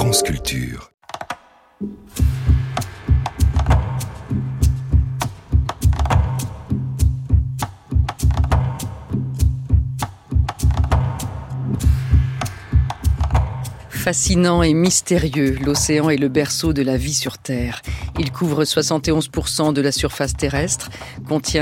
France Culture. Fascinant et mystérieux, l'océan est le berceau de la vie sur Terre. Il couvre 71% de la surface terrestre, contient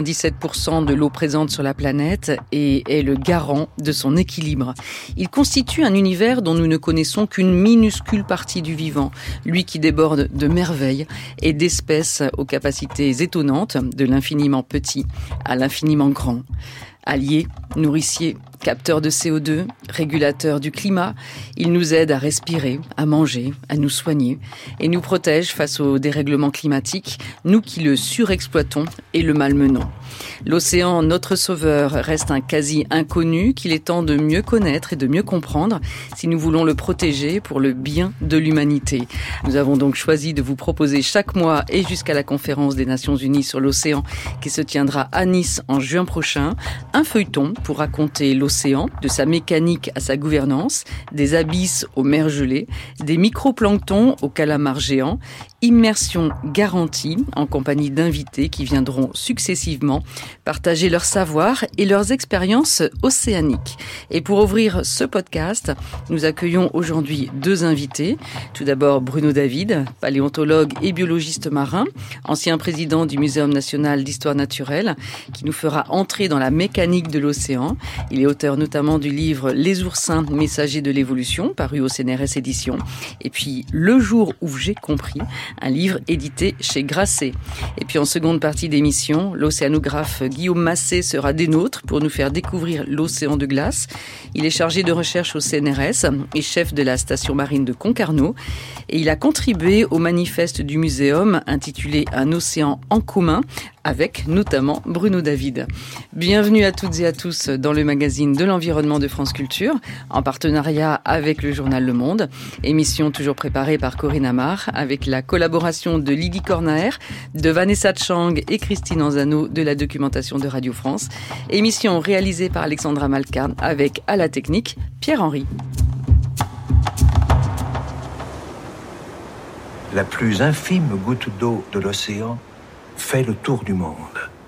97% de l'eau présente sur la planète et est le garant de son équilibre. Il constitue un univers dont nous ne connaissons qu'une minuscule partie du vivant, lui qui déborde de merveilles et d'espèces aux capacités étonnantes, de l'infiniment petit à l'infiniment grand. Alliés, nourriciers, capteurs de CO2, régulateurs du climat, il nous aide à respirer, à manger, à nous soigner et nous protège face aux dérèglements climatiques, nous qui le surexploitons et le malmenons. L'océan, notre sauveur, reste un quasi-inconnu qu'il est temps de mieux connaître et de mieux comprendre si nous voulons le protéger pour le bien de l'humanité. Nous avons donc choisi de vous proposer chaque mois et jusqu'à la conférence des Nations Unies sur l'océan qui se tiendra à Nice en juin prochain, un feuilleton pour raconter l'océan, de sa mécanique à sa gouvernance, des abysses aux mers gelées, des microplanctons aux calamars géants, immersion garantie en compagnie d'invités qui viendront successivement partager leur savoir et leurs expériences océaniques. Et pour ouvrir ce podcast, nous accueillons aujourd'hui deux invités. Tout d'abord Bruno David, paléontologue et biologiste marin, ancien président du Muséum national d'histoire naturelle, qui nous fera entrer dans la mécanique de l'océan. Il est auteur notamment du livre Les oursins, messagers de l'évolution, paru au CNRS Éditions. Et puis Le jour où j'ai compris, un livre édité chez Grasset. Et puis en seconde partie d'émission, l'océanographe Guillaume Massé sera des nôtres pour nous faire découvrir l'océan de glace. Il est chargé de recherche au CNRS et chef de la station marine de Concarneau. Et il a contribué au manifeste du Muséum intitulé Un océan en commun, avec notamment Bruno David. Bienvenue à toutes et à tous dans le magazine de l'environnement de France Culture, en partenariat avec le journal Le Monde. Émission toujours préparée par Corinne Amar, avec la collaboration de Lydie Cornaer, de Vanessa Chang et Christine Anzano de la documentation de Radio France. Émission réalisée par Alexandra Malka, avec à la technique Pierre-Henri. La plus infime goutte d'eau de l'océan fait le tour du monde.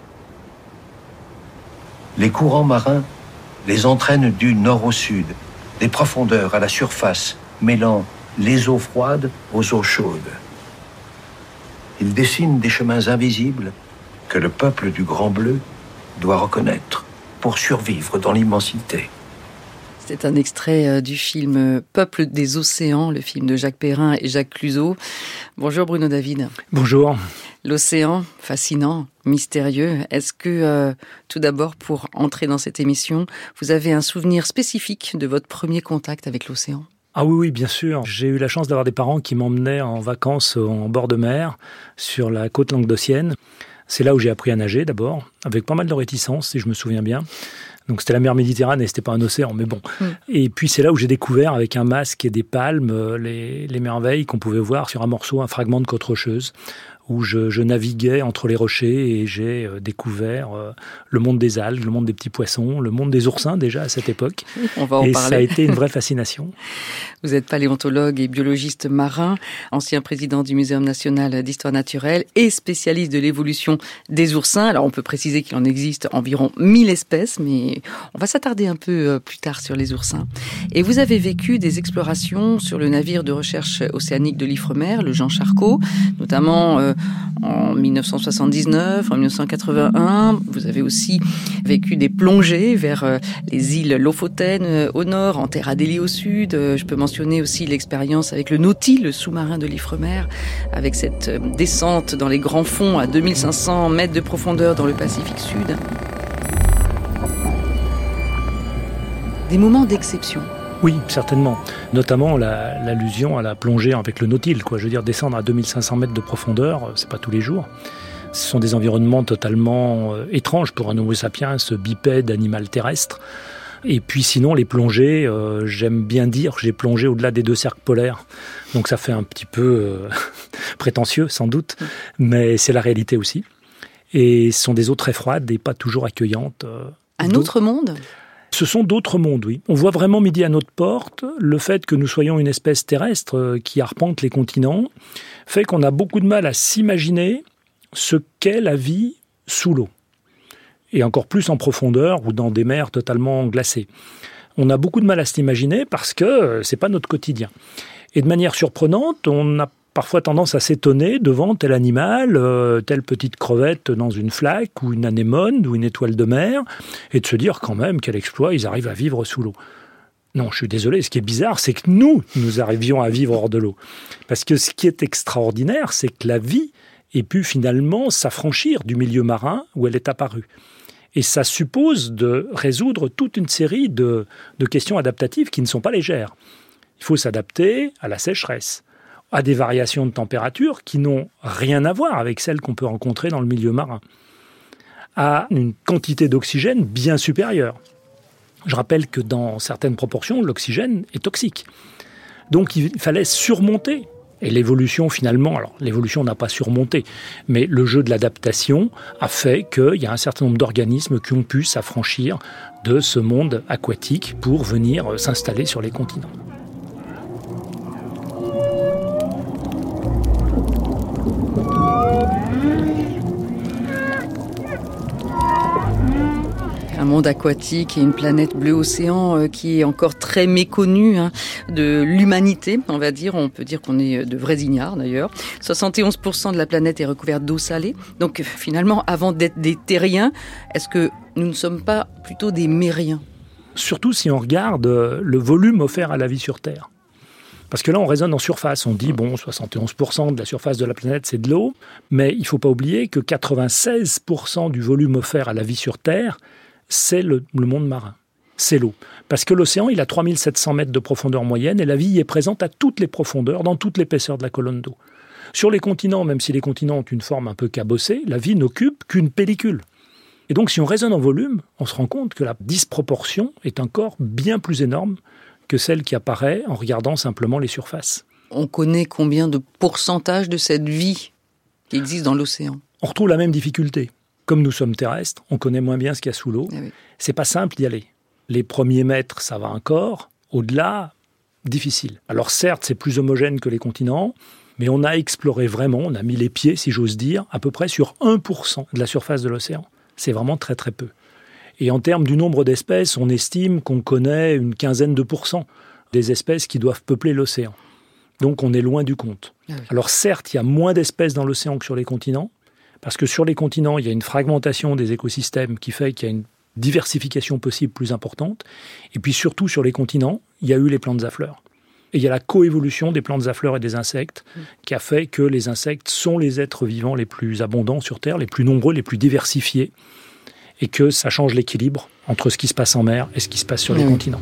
Les courants marins les entraînent du nord au sud, des profondeurs à la surface, mêlant les eaux froides aux eaux chaudes. Ils dessinent des chemins invisibles que le peuple du Grand Bleu doit reconnaître pour survivre dans l'immensité. C'est un extrait du film Peuple des océans, le film de Jacques Perrin et Jacques Cluzot. Bonjour Bruno David. Bonjour. L'océan, fascinant, mystérieux. Est-ce que, tout d'abord, pour entrer dans cette émission, vous avez un souvenir spécifique de votre premier contact avec l'océan ? Ah oui, bien sûr. J'ai eu la chance d'avoir des parents qui m'emmenaient en vacances en bord de mer, sur la côte languedocienne. C'est là où j'ai appris à nager d'abord, avec pas mal de réticence, si je me souviens bien. Donc c'était la mer Méditerranée, c'était pas un océan, mais bon. Et puis c'est là où j'ai découvert, avec un masque et des palmes, les merveilles qu'on pouvait voir sur un fragment de côte rocheuse, où je naviguais entre les rochers et j'ai découvert le monde des algues, le monde des petits poissons, le monde des oursins déjà à cette époque. On va en parler. Et ça a été une vraie fascination. Vous êtes paléontologue et biologiste marin, ancien président du Muséum national d'histoire naturelle et spécialiste de l'évolution des oursins. Alors on peut préciser qu'il en existe environ 1000 espèces, mais on va s'attarder un peu plus tard sur les oursins. Et vous avez vécu des explorations sur le navire de recherche océanique de l'Ifremer, le Jean Charcot, notamment en 1979, en 1981. Vous avez aussi vécu des plongées vers les îles Lofoten au nord, en Terre Adélie au sud. Je peux mentionner aussi l'expérience avec le Nautil, le sous-marin de l'Ifremer, avec cette descente dans les grands fonds à 2500 mètres de profondeur dans le Pacifique Sud. Des moments d'exception. Oui, certainement. Notamment l'allusion à la plongée avec le Nautil, quoi. Je veux dire, descendre à 2500 mètres de profondeur, c'est pas tous les jours. Ce sont des environnements totalement étranges pour un Homo sapiens, ce bipède animal terrestre. Et puis sinon, les plongées, j'aime bien dire que j'ai plongé au-delà des 2 cercles polaires. Donc ça fait un petit peu prétentieux, sans doute, mais c'est la réalité aussi. Et ce sont des eaux très froides et pas toujours accueillantes. Un autre monde ? Ce sont d'autres mondes, oui. On voit vraiment midi à notre porte. Le fait que nous soyons une espèce terrestre qui arpente les continents fait qu'on a beaucoup de mal à s'imaginer ce qu'est la vie sous l'eau. Et encore plus en profondeur ou dans des mers totalement glacées. On a beaucoup de mal à s'imaginer parce que c'est pas notre quotidien. Et de manière surprenante, on a parfois tendance à s'étonner devant tel animal, telle petite crevette dans une flaque, ou une anémone, ou une étoile de mer, et de se dire quand même quel exploit, ils arrivent à vivre sous l'eau. Non, je suis désolé, ce qui est bizarre, c'est que nous arrivions à vivre hors de l'eau. Parce que ce qui est extraordinaire, c'est que la vie ait pu finalement s'affranchir du milieu marin où elle est apparue. Et ça suppose de résoudre toute une série de questions adaptatives qui ne sont pas légères. Il faut s'adapter à la sécheresse, à des variations de température qui n'ont rien à voir avec celles qu'on peut rencontrer dans le milieu marin, à une quantité d'oxygène bien supérieure. Je rappelle que dans certaines proportions, l'oxygène est toxique. Donc il fallait surmonter. Et l'évolution, finalement, alors l'évolution n'a pas surmonté, mais le jeu de l'adaptation a fait qu'il y a un certain nombre d'organismes qui ont pu s'affranchir de ce monde aquatique pour venir s'installer sur les continents. Un monde aquatique et une planète bleu océan qui est encore très méconnue de l'humanité, on va dire. On peut dire qu'on est de vrais ignares d'ailleurs. 71% de la planète est recouverte d'eau salée. Donc finalement, avant d'être des terriens, est-ce que nous ne sommes pas plutôt des mériens ? Surtout si on regarde le volume offert à la vie sur Terre. Parce que là, on raisonne en surface. On dit, 71% de la surface de la planète, c'est de l'eau. Mais il ne faut pas oublier que 96% du volume offert à la vie sur Terre, c'est le monde marin. C'est l'eau. Parce que l'océan, il a 3700 mètres de profondeur moyenne et la vie y est présente à toutes les profondeurs, dans toute l'épaisseur de la colonne d'eau. Sur les continents, même si les continents ont une forme un peu cabossée, la vie n'occupe qu'une pellicule. Et donc, si on raisonne en volume, on se rend compte que la disproportion est encore bien plus énorme que celle qui apparaît en regardant simplement les surfaces. On connaît combien de pourcentage de cette vie qui existe dans l'océan ? On retrouve la même difficulté. Comme nous sommes terrestres, on connaît moins bien ce qu'il y a sous l'eau. Oui. C'est pas simple d'y aller. Les premiers mètres, ça va encore. Au-delà, difficile. Alors certes, c'est plus homogène que les continents, mais on a exploré vraiment, on a mis les pieds, si j'ose dire, à peu près sur 1% de la surface de l'océan. C'est vraiment très très peu. Et en termes du nombre d'espèces, on estime qu'on connaît une quinzaine de % des espèces qui doivent peupler l'océan. Donc on est loin du compte. Ah oui. Alors certes, il y a moins d'espèces dans l'océan que sur les continents, parce que sur les continents, il y a une fragmentation des écosystèmes qui fait qu'il y a une diversification possible plus importante. Et puis surtout, sur les continents, il y a eu les plantes à fleurs. Et il y a la coévolution des plantes à fleurs et des insectes qui a fait que les insectes sont les êtres vivants les plus abondants sur Terre, les plus nombreux, les plus diversifiés, et que ça change l'équilibre entre ce qui se passe en mer et ce qui se passe sur les continents.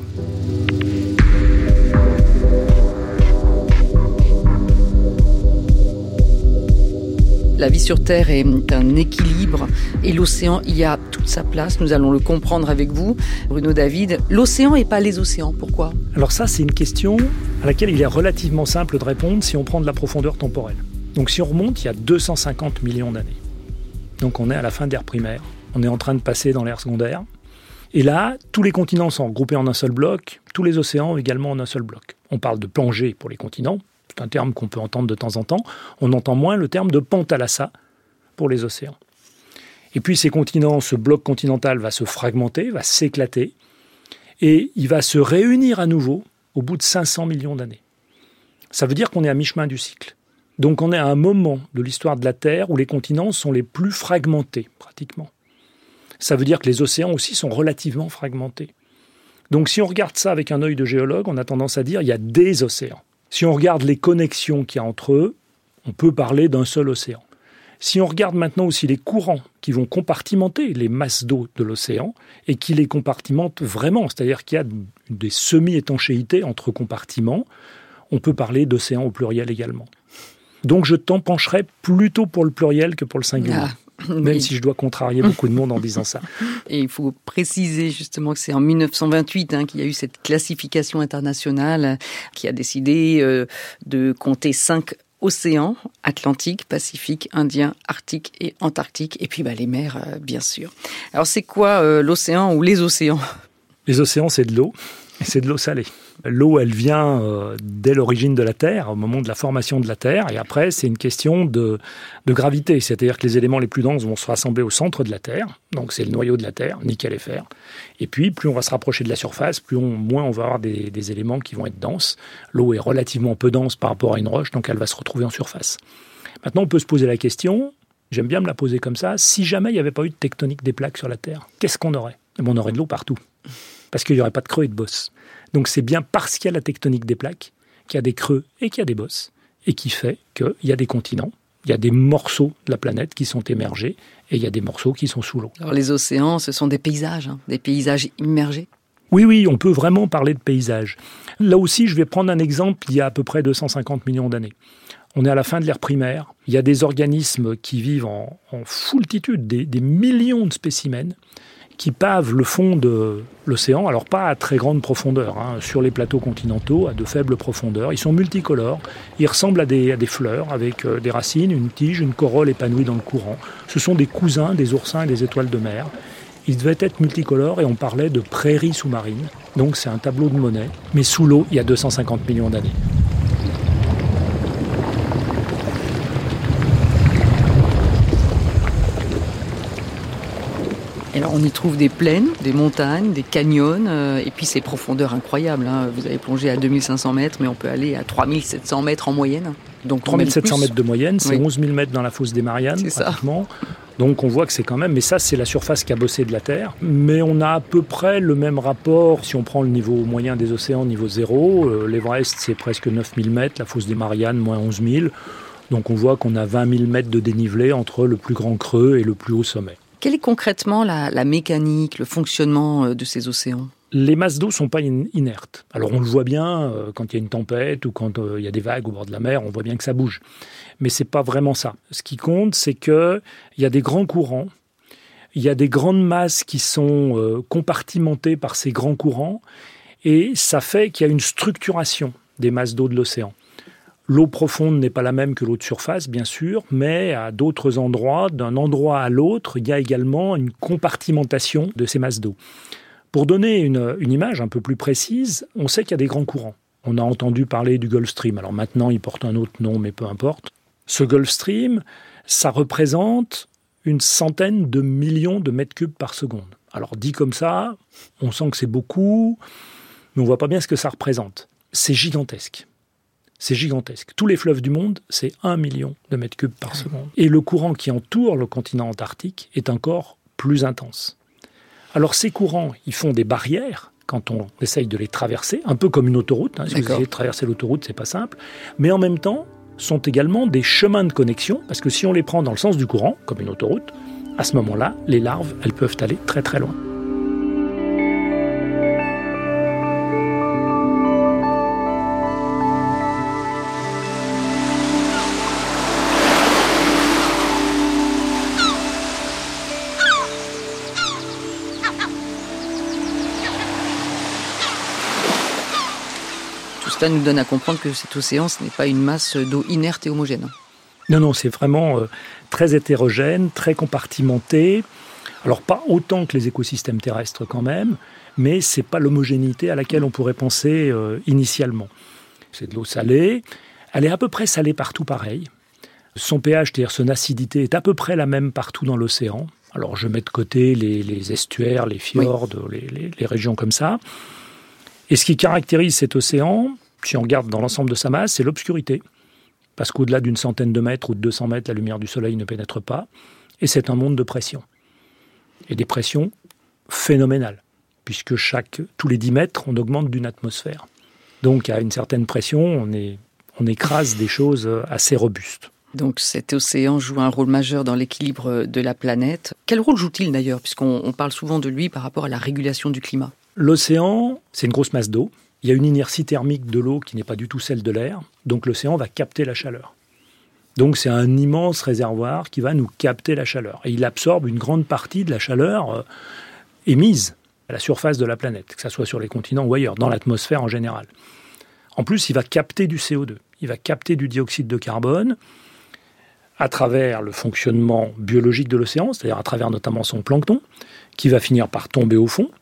La vie sur Terre est un équilibre et l'océan y a toute sa place. Nous allons le comprendre avec vous, Bruno David. L'océan et pas les océans, pourquoi ? Alors ça, c'est une question à laquelle il est relativement simple de répondre si on prend de la profondeur temporelle. Donc si on remonte, il y a 250 millions d'années. Donc on est à la fin de l'ère primaire. On est en train de passer dans l'ère secondaire. Et là, tous les continents sont regroupés en un seul bloc, tous les océans également en un seul bloc. On parle de plongée pour les continents. C'est un terme qu'on peut entendre de temps en temps. On entend moins le terme de panthalassa pour les océans. Et puis ces continents, ce bloc continental va se fragmenter, va s'éclater, et il va se réunir à nouveau au bout de 500 millions d'années. Ça veut dire qu'on est à mi-chemin du cycle. Donc on est à un moment de l'histoire de la Terre où les continents sont les plus fragmentés, pratiquement. Ça veut dire que les océans aussi sont relativement fragmentés. Donc si on regarde ça avec un œil de géologue, on a tendance à dire qu'il y a des océans. Si on regarde les connexions qu'il y a entre eux, on peut parler d'un seul océan. Si on regarde maintenant aussi les courants qui vont compartimenter les masses d'eau de l'océan et qui les compartimentent vraiment, c'est-à-dire qu'il y a des semi-étanchéités entre compartiments, on peut parler d'océan au pluriel également. Donc je pencherais plutôt pour le pluriel que pour le singulier. Même si je dois contrarier beaucoup de monde en disant ça. Et il faut préciser justement que c'est en 1928 qu'il y a eu cette classification internationale qui a décidé de compter 5 océans, Atlantique, Pacifique, Indien, Arctique et Antarctique. Et puis les mers, bien sûr. Alors c'est quoi l'océan ou les océans ? Les océans, c'est de l'eau, et c'est de l'eau salée. L'eau, elle vient dès l'origine de la Terre, au moment de la formation de la Terre, et après, c'est une question de gravité, c'est-à-dire que les éléments les plus denses vont se rassembler au centre de la Terre, donc c'est le noyau de la Terre, nickel et fer. Et puis, plus on va se rapprocher de la surface, moins on va avoir des éléments qui vont être denses. L'eau est relativement peu dense par rapport à une roche, donc elle va se retrouver en surface. Maintenant, on peut se poser la question, j'aime bien me la poser comme ça, si jamais il n'y avait pas eu de tectonique des plaques sur la Terre, qu'est-ce qu'on aurait ? On aurait de l'eau partout, parce qu'il n'y aurait pas de creux et de bosses. Donc c'est bien parce qu'il y a la tectonique des plaques qu'il y a des creux et qu'il y a des bosses, et qui fait qu'il y a des continents, il y a des morceaux de la planète qui sont émergés, et il y a des morceaux qui sont sous l'eau. Alors les océans, ce sont des paysages immergés. Oui, on peut vraiment parler de paysages. Là aussi, je vais prendre un exemple il y a à peu près 250 millions d'années. On est à la fin de l'ère primaire, il y a des organismes qui vivent en foultitude, des millions de spécimens, qui pavent le fond de l'océan, alors pas à très grande profondeur, sur les plateaux continentaux, à de faibles profondeurs. Ils sont multicolores, ils ressemblent à des fleurs, avec des racines, une tige, une corolle épanouie dans le courant. Ce sont des cousins des oursins et des étoiles de mer. Ils devaient être multicolores et on parlait de prairies sous-marines. Donc c'est un tableau de Monet, mais sous l'eau il y a 250 millions d'années. Alors on y trouve des plaines, des montagnes, des canyons, et puis ces profondeurs incroyables. Vous avez plongé à 2500 mètres, mais on peut aller à 3700 mètres en moyenne. Donc 3700 mètres de moyenne, c'est oui. 11 000 mètres dans la fosse des Mariannes, c'est pratiquement. Ça. Donc on voit que c'est quand même, mais ça c'est la surface cabossée de la Terre. Mais on a à peu près le même rapport, si on prend le niveau moyen des océans, niveau 0. L'Everest c'est presque 9 000 mètres, la fosse des Mariannes moins 11 000. Donc on voit qu'on a 20 000 mètres de dénivelé entre le plus grand creux et le plus haut sommet. Quelle est concrètement la mécanique, le fonctionnement de ces océans ? Les masses d'eau ne sont pas inertes. Alors on le voit bien quand il y a une tempête ou quand il y a des vagues au bord de la mer, on voit bien que ça bouge. Mais ce n'est pas vraiment ça. Ce qui compte, c'est qu'il y a des grands courants, il y a des grandes masses qui sont compartimentées par ces grands courants, et ça fait qu'il y a une structuration des masses d'eau de l'océan. L'eau profonde n'est pas la même que l'eau de surface, bien sûr, mais à d'autres endroits, d'un endroit à l'autre, il y a également une compartimentation de ces masses d'eau. Pour donner une image un peu plus précise, on sait qu'il y a des grands courants. On a entendu parler du Gulf Stream. Alors maintenant, il porte un autre nom, mais peu importe. Ce Gulf Stream, ça représente une centaine de millions de mètres cubes par seconde. Alors dit comme ça, on sent que c'est beaucoup, mais on ne voit pas bien ce que ça représente. C'est gigantesque. C'est gigantesque. Tous les fleuves du monde, c'est 1 million de mètres cubes par seconde. Et le courant qui entoure le continent antarctique est encore plus intense. Alors ces courants, ils font des barrières quand on essaye de les traverser, un peu comme une autoroute. Si vous essayez de traverser l'autoroute, c'est pas simple. Mais en même temps, sont également des chemins de connexion, parce que si on les prend dans le sens du courant, comme une autoroute, à ce moment-là, les larves, elles peuvent aller très très loin. Cela nous donne à comprendre que cet océan, ce n'est pas une masse d'eau inerte et homogène. Non, c'est vraiment très hétérogène, très compartimenté. Alors pas autant que les écosystèmes terrestres quand même, mais ce n'est pas l'homogénéité à laquelle on pourrait penser initialement. C'est de l'eau salée, elle est à peu près salée partout pareil. Son pH, c'est-à-dire son acidité, est à peu près la même partout dans l'océan. Alors je mets de côté les estuaires, les fjords, oui. les régions comme ça. Et ce qui caractérise cet océan, si on regarde dans l'ensemble de sa masse, c'est l'obscurité. Parce qu'au-delà d'une centaine de mètres ou de 200 mètres, la lumière du soleil ne pénètre pas. Et c'est un monde de pression. Et des pressions phénoménales. Puisque tous les 10 mètres, on augmente d'une atmosphère. Donc à une certaine pression, on écrase des choses assez robustes. Donc cet océan joue un rôle majeur dans l'équilibre de la planète. Quel rôle joue-t-il d'ailleurs, puisqu'on parle souvent de lui par rapport à la régulation du climat ? L'océan, c'est une grosse masse d'eau. Il y a une inertie thermique de l'eau qui n'est pas du tout celle de l'air. Donc l'océan va capter la chaleur. Donc c'est un immense réservoir qui va nous capter la chaleur. Et il absorbe une grande partie de la chaleur émise à la surface de la planète, que ce soit sur les continents ou ailleurs, dans l'atmosphère en général. En plus, il va capter du CO2. Il va capter du dioxyde de carbone à travers le fonctionnement biologique de l'océan, c'est-à-dire à travers notamment son plancton, qui va finir par tomber au fond.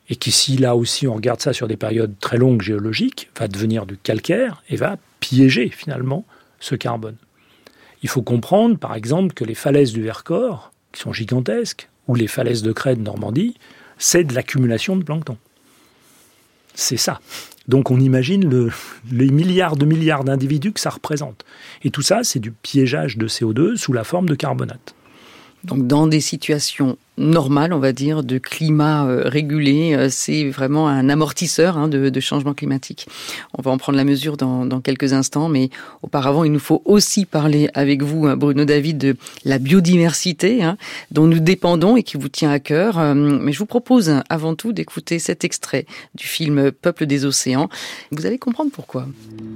et qui, si là aussi on regarde ça sur des périodes très longues géologiques, va devenir du calcaire et va piéger finalement ce carbone. Il faut comprendre, par exemple, que les falaises du Vercors, qui sont gigantesques, ou les falaises de Craie de Normandie, c'est de l'accumulation de plancton. C'est ça. Donc on imagine les milliards d'individus que ça représente. Et tout ça, c'est du piégeage de CO2 sous la forme de carbonate. Donc dans des situations normales, on va dire, de climat régulé, c'est vraiment un amortisseur de changement climatique. On va en prendre la mesure dans quelques instants, mais auparavant, il nous faut aussi parler avec vous, Bruno David, de la biodiversité dont nous dépendons et qui vous tient à cœur. Mais je vous propose avant tout d'écouter cet extrait du film Peuple des océans. Vous allez comprendre pourquoi.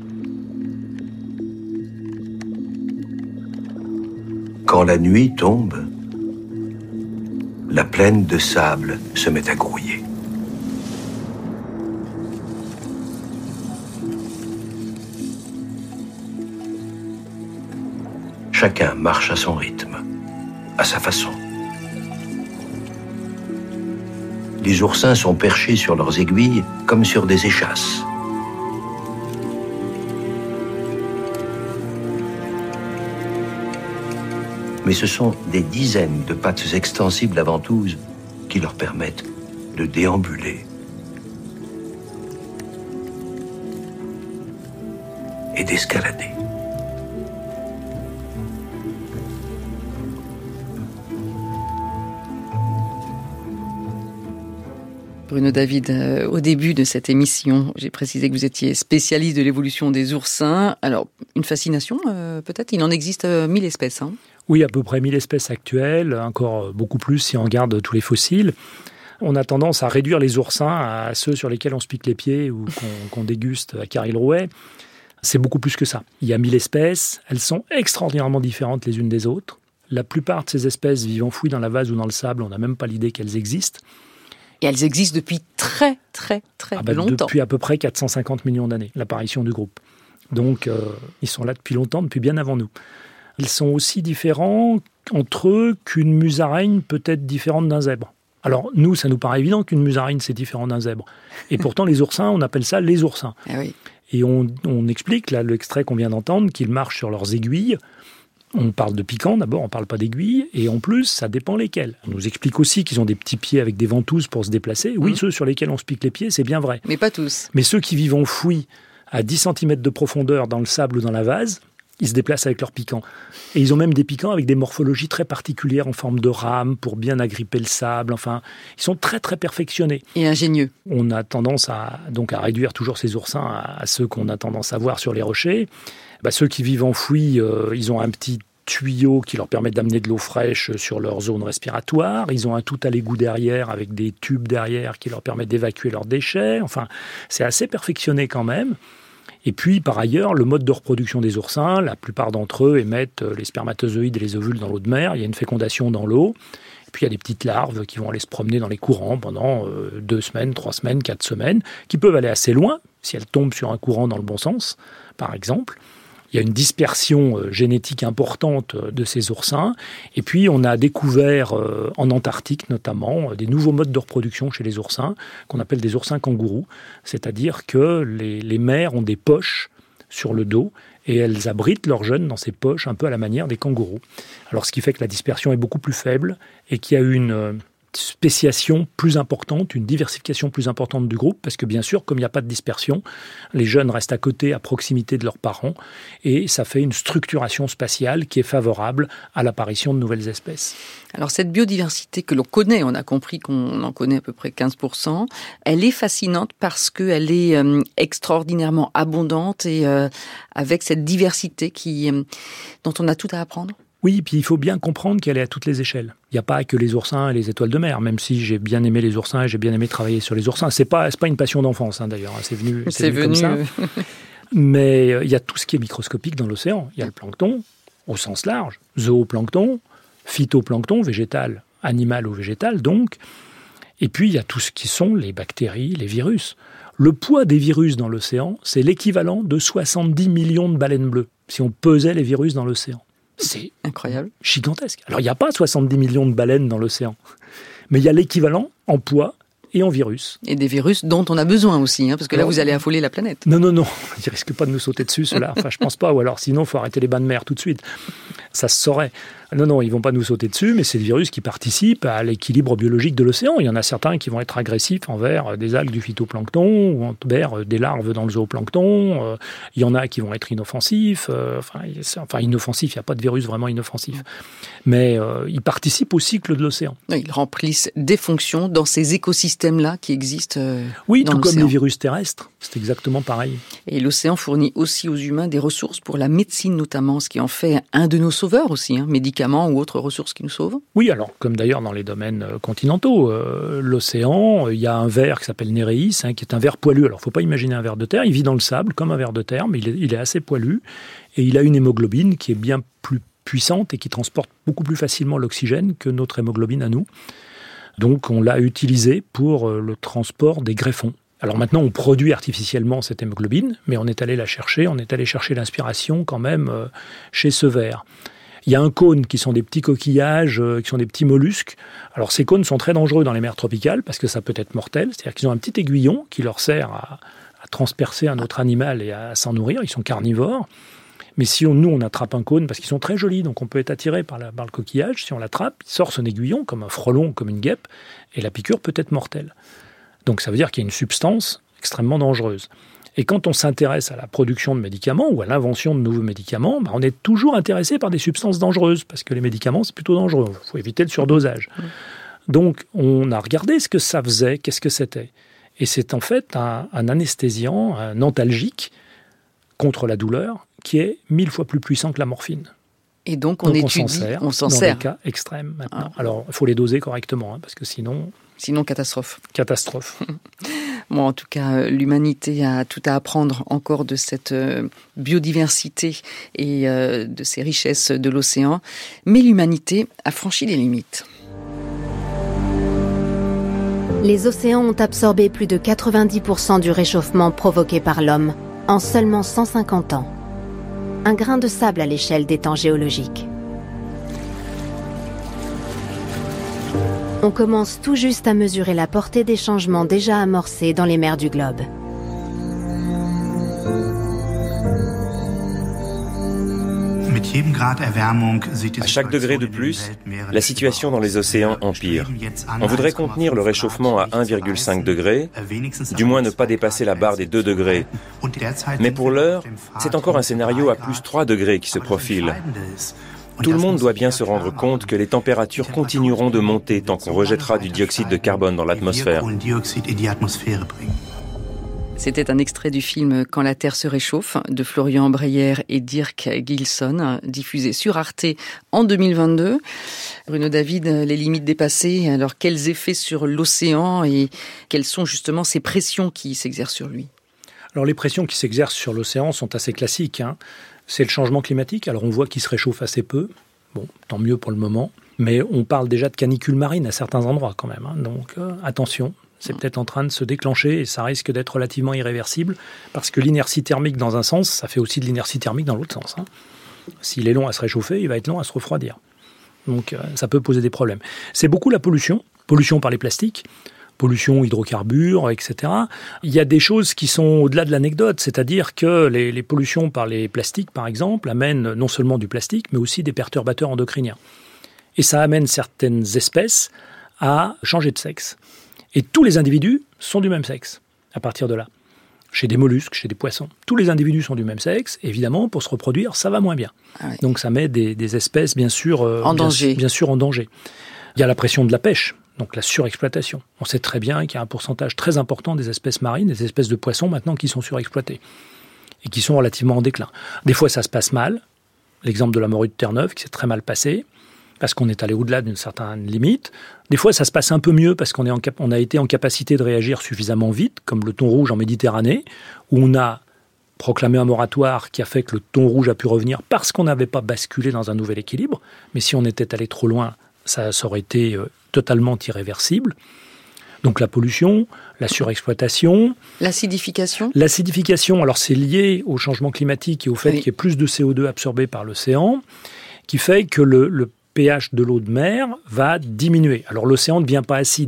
Quand la nuit tombe, la plaine de sable se met à grouiller. Chacun marche à son rythme, à sa façon. Les oursins sont perchés sur leurs aiguilles comme sur des échasses. Mais ce sont des dizaines de pattes extensibles à ventouses qui leur permettent de déambuler et d'escalader. Bruno David, au début de cette émission, j'ai précisé que vous étiez spécialiste de l'évolution des oursins. Alors, une fascination, peut-être? Il en existe 1000 espèces, Oui, à peu près 1000 espèces actuelles, encore beaucoup plus si on regarde tous les fossiles. On a tendance à réduire les oursins à ceux sur lesquels on se pique les pieds ou qu'on déguste à Caril-Rouet. C'est beaucoup plus que ça. Il y a 1000 espèces, elles sont extraordinairement différentes les unes des autres. La plupart de ces espèces vivent enfouies dans la vase ou dans le sable, on n'a même pas l'idée qu'elles existent. Et elles existent depuis très longtemps. Depuis à peu près 450 millions d'années, l'apparition du groupe. Donc, ils sont là depuis longtemps, depuis bien avant nous. Ils sont aussi différents entre eux qu'une musaraigne peut être différente d'un zèbre. Alors, nous, ça nous paraît évident qu'une musaraigne, c'est différent d'un zèbre. Et pourtant, les oursins, on appelle ça les oursins. Ah oui. Et on explique, là, l'extrait qu'on vient d'entendre, qu'ils marchent sur leurs aiguilles. On parle de piquants d'abord, on ne parle pas d'aiguilles. Et en plus, ça dépend lesquels. On nous explique aussi qu'ils ont des petits pieds avec des ventouses pour se déplacer. Oui, ceux sur lesquels on se pique les pieds, c'est bien vrai. Mais pas tous. Mais ceux qui vivent enfouis à 10 cm de profondeur dans le sable ou dans la vase, ils se déplacent avec leurs piquants. Et ils ont même des piquants avec des morphologies très particulières en forme de rame pour bien agripper le sable. Enfin, ils sont très perfectionnés. Et ingénieux. On a tendance à réduire toujours ces oursins à ceux qu'on a tendance à voir sur les rochers. Ceux qui vivent enfouis, ils ont un petit tuyau qui leur permet d'amener de l'eau fraîche sur leur zone respiratoire. Ils ont un tout à l'égout derrière avec des tubes derrière qui leur permettent d'évacuer leurs déchets. Enfin, c'est assez perfectionné quand même. Et puis, par ailleurs, le mode de reproduction des oursins, la plupart d'entre eux émettent les spermatozoïdes et les ovules dans l'eau de mer. Il y a une fécondation dans l'eau. Et puis, il y a des petites larves qui vont aller se promener dans les courants pendant 2 semaines, 3 semaines, 4 semaines, qui peuvent aller assez loin, si elles tombent sur un courant dans le bon sens, par exemple. Il y a une dispersion génétique importante de ces oursins. Et puis, on a découvert, en Antarctique notamment, des nouveaux modes de reproduction chez les oursins, qu'on appelle des oursins kangourous. C'est-à-dire que les mères ont des poches sur le dos et elles abritent leurs jeunes dans ces poches, un peu à la manière des kangourous. Alors, ce qui fait que la dispersion est beaucoup plus faible et qu'il y a une spéciation plus importante, une diversification plus importante du groupe, parce que bien sûr, comme il n'y a pas de dispersion, les jeunes restent à côté, à proximité de leurs parents, et ça fait une structuration spatiale qui est favorable à l'apparition de nouvelles espèces. Alors cette biodiversité que l'on connaît, on a compris qu'on en connaît à peu près 15%, elle est fascinante parce qu'elle est extraordinairement abondante et avec cette diversité dont on a tout à apprendre. Oui, puis il faut bien comprendre qu'elle est à toutes les échelles. Il n'y a pas que les oursins et les étoiles de mer, même si j'ai bien aimé les oursins et j'ai bien aimé travailler sur les oursins. C'est pas une passion d'enfance, d'ailleurs, c'est venu comme ça. Mais il y a tout ce qui est microscopique dans l'océan. Il y a le plancton, au sens large, zooplancton, phytoplancton, végétal, animal ou végétal, donc. Et puis il y a tout ce qui sont les bactéries, les virus. Le poids des virus dans l'océan, c'est l'équivalent de 70 millions de baleines bleues, si on pesait les virus dans l'océan. C'est incroyable, gigantesque. Alors, il n'y a pas 70 millions de baleines dans l'océan, mais il y a l'équivalent en poids et en virus. Et des virus dont on a besoin aussi, parce que là, vous allez affoler la planète. Non, ils ne risquent pas de nous sauter dessus, ceux-là. Enfin, je pense pas, ou alors sinon, il faut arrêter les bains de mer tout de suite. Ça se saurait. Non, ils ne vont pas nous sauter dessus, mais c'est des virus qui participent à l'équilibre biologique de l'océan. Il y en a certains qui vont être agressifs envers des algues du phytoplancton ou envers des larves dans le zooplancton. Il y en a qui vont être inoffensifs. Enfin, inoffensifs, il n'y a pas de virus vraiment inoffensif. Mais ils participent au cycle de l'océan. Ils remplissent des fonctions dans ces écosystèmes-là qui existent oui, dans tout l'océan. Comme les virus terrestres. C'est exactement pareil. Et l'océan fournit aussi aux humains des ressources pour la médecine notamment, ce qui en fait un de nos sauveurs aussi, médicaments ou autres ressources qui nous sauvent. Oui, alors comme d'ailleurs dans les domaines continentaux, l'océan, il y a un ver qui s'appelle Néréis, qui est un ver poilu. Alors il ne faut pas imaginer un ver de terre, il vit dans le sable comme un ver de terre, mais il est assez poilu et il a une hémoglobine qui est bien plus puissante et qui transporte beaucoup plus facilement l'oxygène que notre hémoglobine à nous. Donc on l'a utilisé pour le transport des greffons. Alors maintenant, on produit artificiellement cette hémoglobine, mais on est allé la chercher, l'inspiration quand même chez ce ver. Il y a un cône qui sont des petits coquillages, qui sont des petits mollusques. Alors ces cônes sont très dangereux dans les mers tropicales parce que ça peut être mortel. C'est-à-dire qu'ils ont un petit aiguillon qui leur sert à transpercer un autre animal et à s'en nourrir. Ils sont carnivores. Mais si on attrape un cône, parce qu'ils sont très jolis, donc on peut être attiré par le coquillage, si on l'attrape, il sort son aiguillon comme un frelon, comme une guêpe, et la piqûre peut être mortelle. Donc ça veut dire qu'il y a une substance extrêmement dangereuse. Et quand on s'intéresse à la production de médicaments ou à l'invention de nouveaux médicaments, on est toujours intéressé par des substances dangereuses, parce que les médicaments, c'est plutôt dangereux. Il faut éviter le surdosage. Donc on a regardé ce que ça faisait, qu'est-ce que c'était. Et c'est en fait un anesthésiant, un antalgique contre la douleur, qui est 1000 fois plus puissant que la morphine. Et donc on s'en sert. Dans des cas extrêmes maintenant. Alors il faut les doser correctement, parce que sinon... Sinon, catastrophe. Catastrophe. Bon, en tout cas, l'humanité a tout à apprendre encore de cette biodiversité et de ces richesses de l'océan. Mais l'humanité a franchi les limites. Les océans ont absorbé plus de 90% du réchauffement provoqué par l'homme en seulement 150 ans. Un grain de sable à l'échelle des temps géologiques. On commence tout juste à mesurer la portée des changements déjà amorcés dans les mers du globe. À chaque degré de plus, la situation dans les océans empire. On voudrait contenir le réchauffement à 1,5 degré, du moins ne pas dépasser la barre des 2 degrés. Mais pour l'heure, c'est encore un scénario à plus 3 degrés qui se profile. Tout le monde doit bien se rendre compte que les températures continueront de monter tant qu'on rejettera du dioxyde de carbone dans l'atmosphère. C'était un extrait du film « Quand la Terre se réchauffe » de Florian Breyer et Dirk Gilson, diffusé sur Arte en 2022. Bruno David, les limites dépassées, alors quels effets sur l'océan et quelles sont justement ces pressions qui s'exercent sur lui ? Alors les pressions qui s'exercent sur l'océan sont assez classiques, C'est le changement climatique. Alors on voit qu'il se réchauffe assez peu. Bon, tant mieux pour le moment. Mais on parle déjà de canicules marines à certains endroits quand même. Donc attention, c'est peut-être en train de se déclencher et ça risque d'être relativement irréversible parce que l'inertie thermique dans un sens, ça fait aussi de l'inertie thermique dans l'autre sens. S'il est long à se réchauffer, il va être long à se refroidir. Donc ça peut poser des problèmes. C'est beaucoup la pollution. Pollution par les plastiques. Pollution, hydrocarbures, etc. Il y a des choses qui sont au-delà de l'anecdote, c'est-à-dire que les pollutions par les plastiques, par exemple, amènent non seulement du plastique, mais aussi des perturbateurs endocriniens. Et ça amène certaines espèces à changer de sexe. Et tous les individus sont du même sexe, à partir de là. Chez des mollusques, chez des poissons. Tous les individus sont du même sexe. Évidemment, pour se reproduire, ça va moins bien. Ah oui. Donc ça met des espèces, bien sûr, en danger. Bien sûr, en danger. Il y a la pression de la pêche. Donc la surexploitation. On sait très bien qu'il y a un pourcentage très important des espèces marines, des espèces de poissons maintenant qui sont surexploitées et qui sont relativement en déclin. Des fois ça se passe mal, l'exemple de la morue de Terre-Neuve qui s'est très mal passé parce qu'on est allé au-delà d'une certaine limite. Des fois ça se passe un peu mieux parce qu'on a été en capacité de réagir suffisamment vite, comme le thon rouge en Méditerranée, où on a proclamé un moratoire qui a fait que le thon rouge a pu revenir parce qu'on n'avait pas basculé dans un nouvel équilibre. Mais si on était allé trop loin, ça aurait été totalement irréversible. Donc la pollution, la surexploitation. L'acidification ? L'acidification, alors c'est lié au changement climatique et au fait qu'il y ait plus de CO2 absorbé par l'océan, qui fait que le pH de l'eau de mer va diminuer. Alors l'océan ne devient pas acide,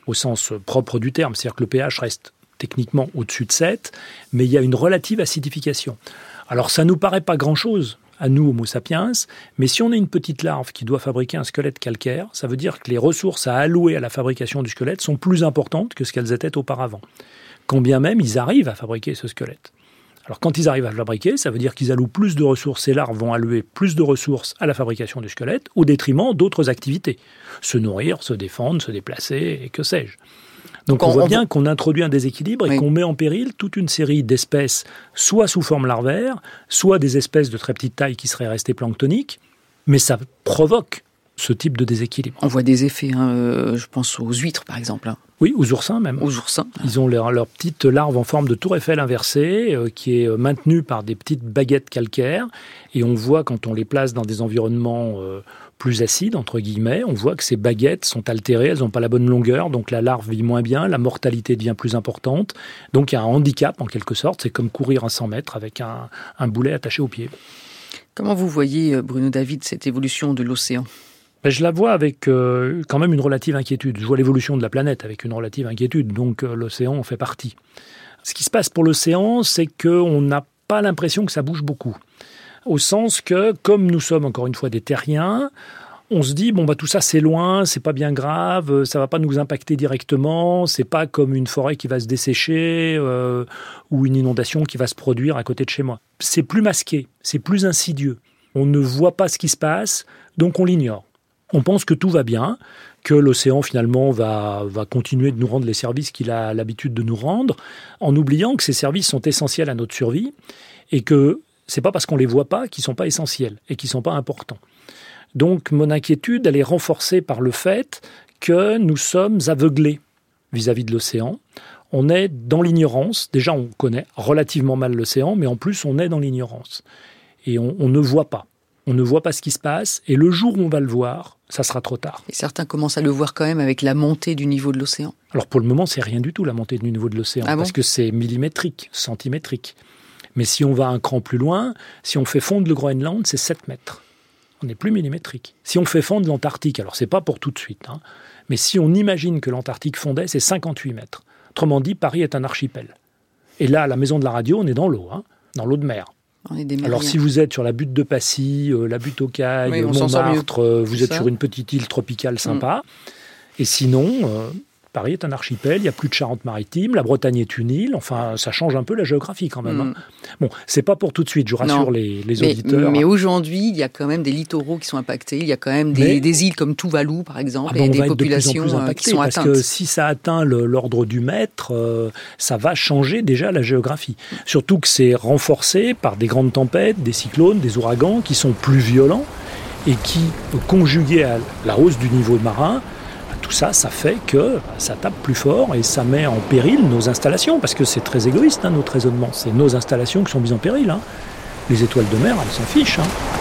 au sens propre du terme, c'est-à-dire que le pH reste techniquement au-dessus de 7, mais il y a une relative acidification. Alors ça ne nous paraît pas grand-chose à nous, Homo sapiens, mais si on a une petite larve qui doit fabriquer un squelette calcaire, ça veut dire que les ressources à allouer à la fabrication du squelette sont plus importantes que ce qu'elles étaient auparavant. Quand bien même ils arrivent à fabriquer ce squelette. Alors quand ils arrivent à le fabriquer, ça veut dire qu'ils allouent plus de ressources, ces larves vont allouer plus de ressources à la fabrication du squelette au détriment d'autres activités. Se nourrir, se défendre, se déplacer et que sais-je. Donc on voit bien qu'on introduit un déséquilibre et qu'on met en péril toute une série d'espèces, soit sous forme larvaire, soit des espèces de très petite taille qui seraient restées planctoniques, mais ça provoque ce type de déséquilibre. On voit des effets, je pense aux huîtres par exemple. Oui, aux oursins même. Aux oursins. Ils ont leur petite larve en forme de tour Eiffel inversée qui est maintenue par des petites baguettes calcaires. Et on voit quand on les place dans des environnements plus acides, entre guillemets, on voit que ces baguettes sont altérées, elles n'ont pas la bonne longueur, donc la larve vit moins bien, la mortalité devient plus importante. Donc il y a un handicap en quelque sorte, c'est comme courir un 100 mètres avec un boulet attaché au pied. Comment vous voyez, Bruno David, cette évolution de l'océan ? Je la vois avec quand même une relative inquiétude. Je vois l'évolution de la planète avec une relative inquiétude, donc l'océan en fait partie. Ce qui se passe pour l'océan, c'est qu'on n'a pas l'impression que ça bouge beaucoup. Au sens que, comme nous sommes encore une fois des terriens, on se dit, tout ça c'est loin, c'est pas bien grave, ça va pas nous impacter directement, c'est pas comme une forêt qui va se dessécher ou une inondation qui va se produire à côté de chez moi. C'est plus masqué, c'est plus insidieux. On ne voit pas ce qui se passe, donc on l'ignore. On pense que tout va bien, que l'océan finalement va continuer de nous rendre les services qu'il a l'habitude de nous rendre, en oubliant que ces services sont essentiels à notre survie et que c'est pas parce qu'on les voit pas qu'ils sont pas essentiels et qu'ils sont pas importants. Donc mon inquiétude, elle est renforcée par le fait que nous sommes aveuglés vis-à-vis de l'océan. On est dans l'ignorance. Déjà, on connaît relativement mal l'océan, mais en plus, on est dans l'ignorance. Et on ne voit pas. On ne voit pas ce qui se passe, et le jour où on va le voir, ça sera trop tard. Et certains commencent à le voir quand même avec la montée du niveau de l'océan. Alors pour le moment, c'est rien du tout la montée du niveau de l'océan, parce que c'est millimétrique, centimétrique. Mais si on va un cran plus loin, si on fait fondre le Groenland, c'est 7 mètres. On n'est plus millimétrique. Si on fait fondre l'Antarctique, alors c'est pas pour tout de suite, mais si on imagine que l'Antarctique fondait, c'est 58 mètres. Autrement dit, Paris est un archipel. Et là, à la maison de la radio, on est dans l'eau, dans l'eau de mer. Alors si vous êtes sur la butte de Passy, la butte aux Cailles, Montmartre, vous êtes sur une petite île tropicale sympa. Et sinon, Paris est un archipel, il n'y a plus de Charente-Maritime, la Bretagne est une île, enfin ça change un peu la géographie quand même. Bon, c'est pas pour tout de suite, je rassure les auditeurs. Mais aujourd'hui, il y a quand même des littoraux qui sont impactés, il y a quand même des îles comme Tuvalu par exemple, et des populations qui sont atteintes. Parce que si ça atteint l'ordre du mètre, ça va changer déjà la géographie. Surtout que c'est renforcé par des grandes tempêtes, des cyclones, des ouragans qui sont plus violents et qui, conjugués à la hausse du niveau marin, tout ça, ça fait que ça tape plus fort et ça met en péril nos installations, parce que c'est très égoïste, notre raisonnement. C'est nos installations qui sont mises en péril. Les étoiles de mer, elles s'en fichent.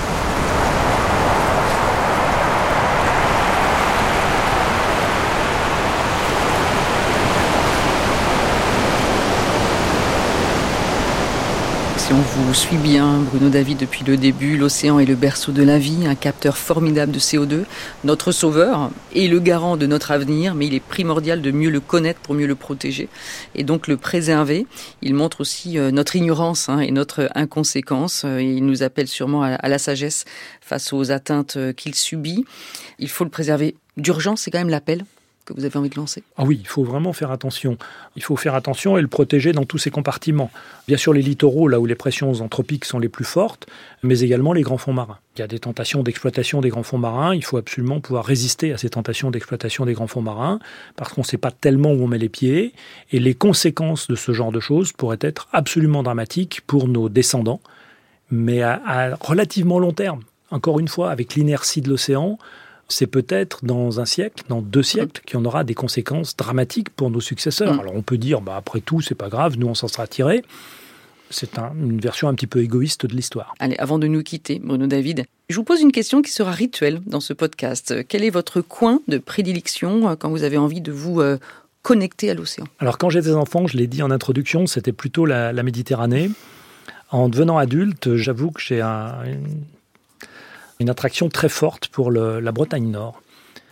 Si on vous suit bien, Bruno David, depuis le début, l'océan est le berceau de la vie, un capteur formidable de CO2, notre sauveur et le garant de notre avenir, mais il est primordial de mieux le connaître pour mieux le protéger et donc le préserver. Il montre aussi notre ignorance et notre inconséquence. Il nous appelle sûrement à la sagesse face aux atteintes qu'il subit. Il faut le préserver d'urgence, c'est quand même l'appel que vous avez envie de lancer? Ah oui, il faut vraiment faire attention. Il faut faire attention et le protéger dans tous ses compartiments. Bien sûr, les littoraux, là où les pressions anthropiques sont les plus fortes, mais également les grands fonds marins. Il y a des tentations d'exploitation des grands fonds marins. Il faut absolument pouvoir résister à ces tentations d'exploitation des grands fonds marins, parce qu'on ne sait pas tellement où on met les pieds. Et les conséquences de ce genre de choses pourraient être absolument dramatiques pour nos descendants, mais à relativement long terme. Encore une fois, avec l'inertie de l'océan, c'est peut-être dans un siècle, dans 2 siècles, qu'il y en aura des conséquences dramatiques pour nos successeurs. Alors on peut dire, après tout, c'est pas grave, nous on s'en sera tirés. C'est une version un petit peu égoïste de l'histoire. Allez, avant de nous quitter, Bruno David, je vous pose une question qui sera rituelle dans ce podcast. Quel est votre coin de prédilection quand vous avez envie de vous connecter à l'océan? Alors quand j'étais enfant, je l'ai dit en introduction, c'était plutôt la Méditerranée. En devenant adulte, j'avoue que j'ai une attraction très forte pour la Bretagne Nord.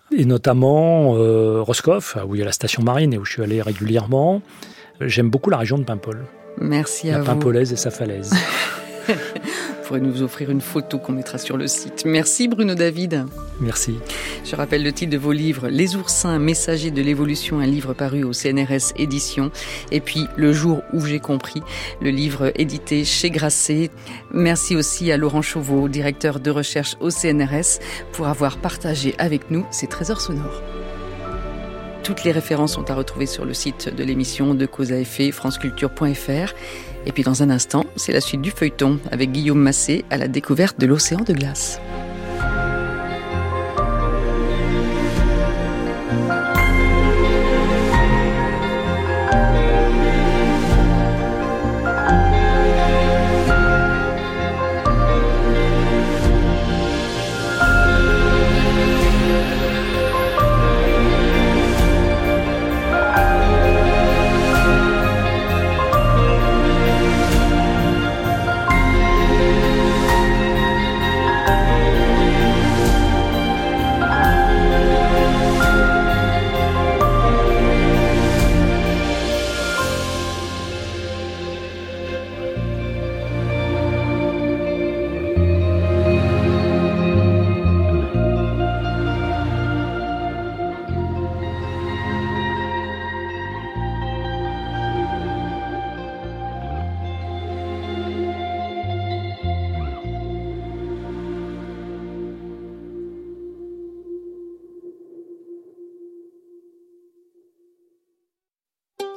Et notamment Roscoff, où il y a la station marine et où je suis allé régulièrement. J'aime beaucoup la région de Paimpol. Merci à vous. La Paimpolaise et sa falaise. Vous pourrez nous offrir une photo qu'on mettra sur le site. Merci Bruno David. Merci. Je rappelle le titre de vos livres, Les oursins, messagers de l'évolution, un livre paru au CNRS Éditions. Et puis Le jour où j'ai compris, le livre édité chez Grasset. Merci aussi à Laurent Chauveau, directeur de recherche au CNRS, pour avoir partagé avec nous ces trésors sonores. Toutes les références sont à retrouver sur le site de l'émission de Cause à effet, franceculture.fr. Et puis dans un instant, c'est la suite du feuilleton avec Guillaume Massé à la découverte de l'océan de glace.